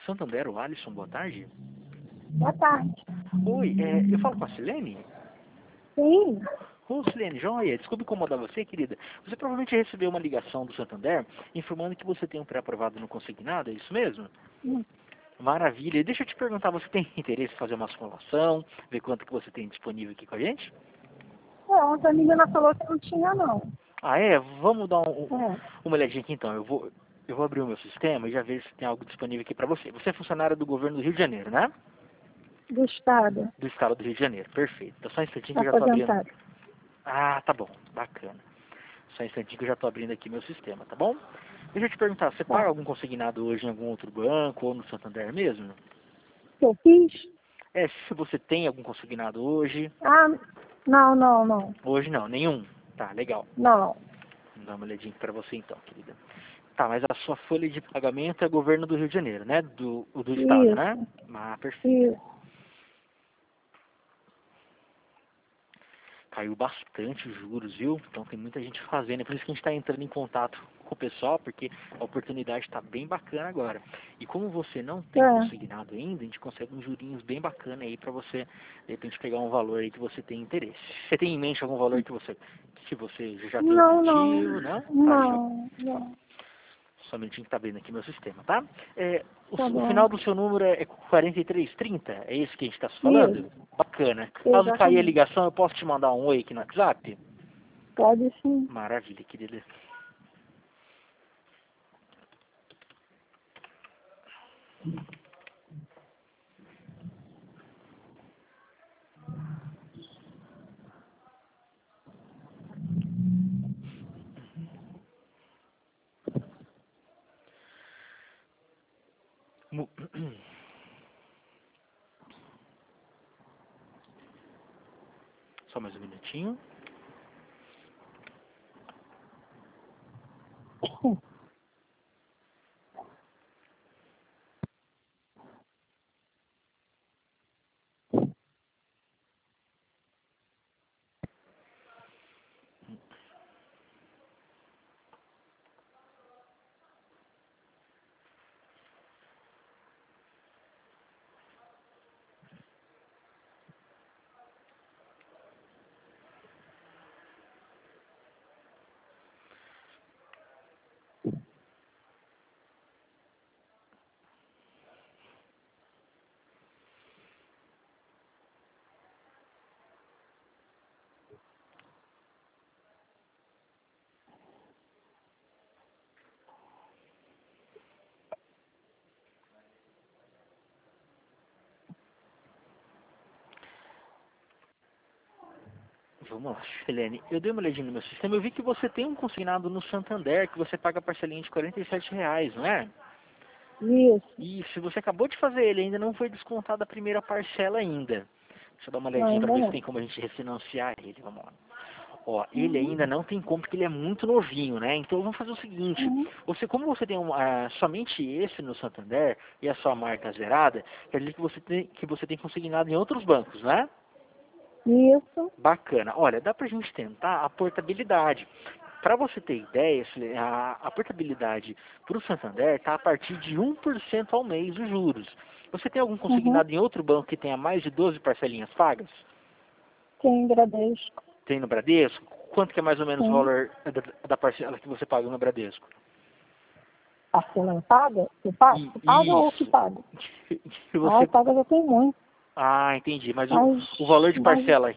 Santander, o Alisson, boa tarde. Boa tarde. Oi, eu falo com a Silene? Sim, Ô, Silene, joia, desculpe incomodar você, querida. Você provavelmente recebeu uma ligação do Santander informando que você tem um pré-aprovado no consignado, é isso mesmo? hum, Maravilha. E deixa eu te perguntar, você tem interesse em fazer uma simulação, ver quanto que você tem disponível aqui com a gente? ontem a menina falou que não tinha, não. Ah, é? Vamos dar É, uma olhadinha aqui então. Eu vou abrir o meu sistema e já ver se tem algo disponível aqui para você. Você é funcionária do governo do Rio de Janeiro, né? do estado, Do estado do Rio de Janeiro. Perfeito. Então só um instantinho que eu já estou abrindo. aposentado. Ah, tá bom. Bacana. Só um instantinho que eu já estou abrindo aqui meu sistema, tá bom? Deixa eu te perguntar, você paga Tá. algum consignado hoje em algum outro banco ou no Santander mesmo? Que eu fiz? É, se você tem algum consignado hoje. Ah, não, não, não. Hoje não, nenhum. Tá, legal. Não. Vou dar uma olhadinha para você então, querida. Tá, mas a sua folha de pagamento é governo do Rio de Janeiro, né? Do estado, né? Isso, Ah, perfeito. isso. Caiu bastante os juros, viu? Então tem muita gente fazendo. É por isso que a gente está entrando em contato com o pessoal, porque a oportunidade está bem bacana agora. E como você não tem É. consignado ainda, a gente consegue uns jurinhos bem bacana aí para você, de repente, pegar um valor aí que você tem interesse. Você tem em mente algum valor que você já tem Não, não. objetivo, não? Tá, Não, não. só um minutinho que tá abrindo aqui meu sistema, tá? É, Tá o bom. final do seu número é 4330? É esse que a gente está se falando? Isso, Bacana. Caso cair a exatamente. ligação, eu posso te mandar um oi aqui no WhatsApp? Pode sim. Maravilha, querida. Mu- Só mais um minutinho. Vamos lá, Helene. Eu dei uma olhadinha no meu sistema. Eu vi que você tem um consignado no Santander, que você paga a parcelinha de R$ 47, não é? Isso. Isso, você acabou de fazer ele, ainda não foi descontada a primeira parcela ainda. Deixa eu dar uma Não, olhadinha para ainda ver se não. tem como a gente refinanciar ele. Vamos lá. Ó, ele Uhum, ainda não tem como porque ele é muito novinho, né? Então vamos fazer o seguinte, uhum. como você tem somente esse no Santander e a sua marca zerada, quer dizer que você tem consignado em outros bancos, né? Isso. Bacana. Olha, dá pra gente tentar a portabilidade. Para você ter ideia, a portabilidade para o Santander está a partir de 1% ao mês os juros. Você tem algum Uhum. consignado em outro banco que tenha mais de 12 parcelinhas pagas? Sim, Bradesco. Tem no Bradesco? Quanto que é mais ou menos o Sim. valor da parcela que você paga no Bradesco? Parcela paga? Você paga ou que Isso. paga? Que Ah, você... paga já tem muito. Ah, entendi. Mas o, Mas, o valor de mas, parcela.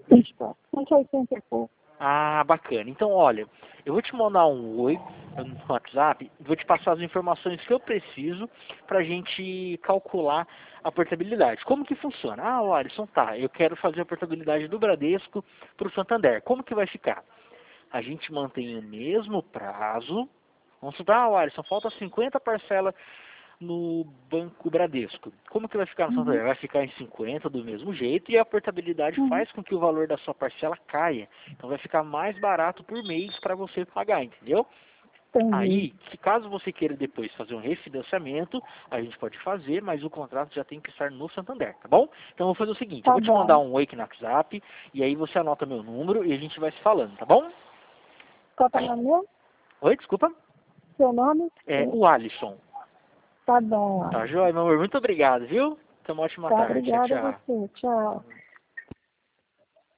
180 e pouco. Ah, bacana. Então, olha, eu vou te mandar um oi no WhatsApp, vou te passar as informações que eu preciso para a gente calcular a portabilidade. Como que funciona? Ah, o Alisson, tá, eu quero fazer a portabilidade do Bradesco para o Santander. Como que vai ficar? A gente mantém o mesmo prazo. Vamos supor, ah, o Alisson, falta 50 parcelas no Banco Bradesco. Como que vai ficar no Uhum, Santander? Vai ficar em 50 do mesmo jeito e a portabilidade uhum, faz com que o valor da sua parcela caia. Então vai ficar mais barato por mês para você pagar, entendeu? entendi. Aí, se caso você queira depois fazer um refinanciamento, a gente pode fazer, mas o contrato já tem que estar no Santander, tá bom? Então eu vou fazer o seguinte, eu Tá vou te mandar bom. um oi aqui no WhatsApp e aí você anota meu número e a gente vai se falando, tá bom? Qual tá o nome meu? Oi, desculpa. Seu nome? É o Alisson. Tá bom. Tá joia, meu amor? Muito obrigado, viu? Tenha uma ótima Tá, tarde. Tchau, obrigada tchau. a você. Tchau.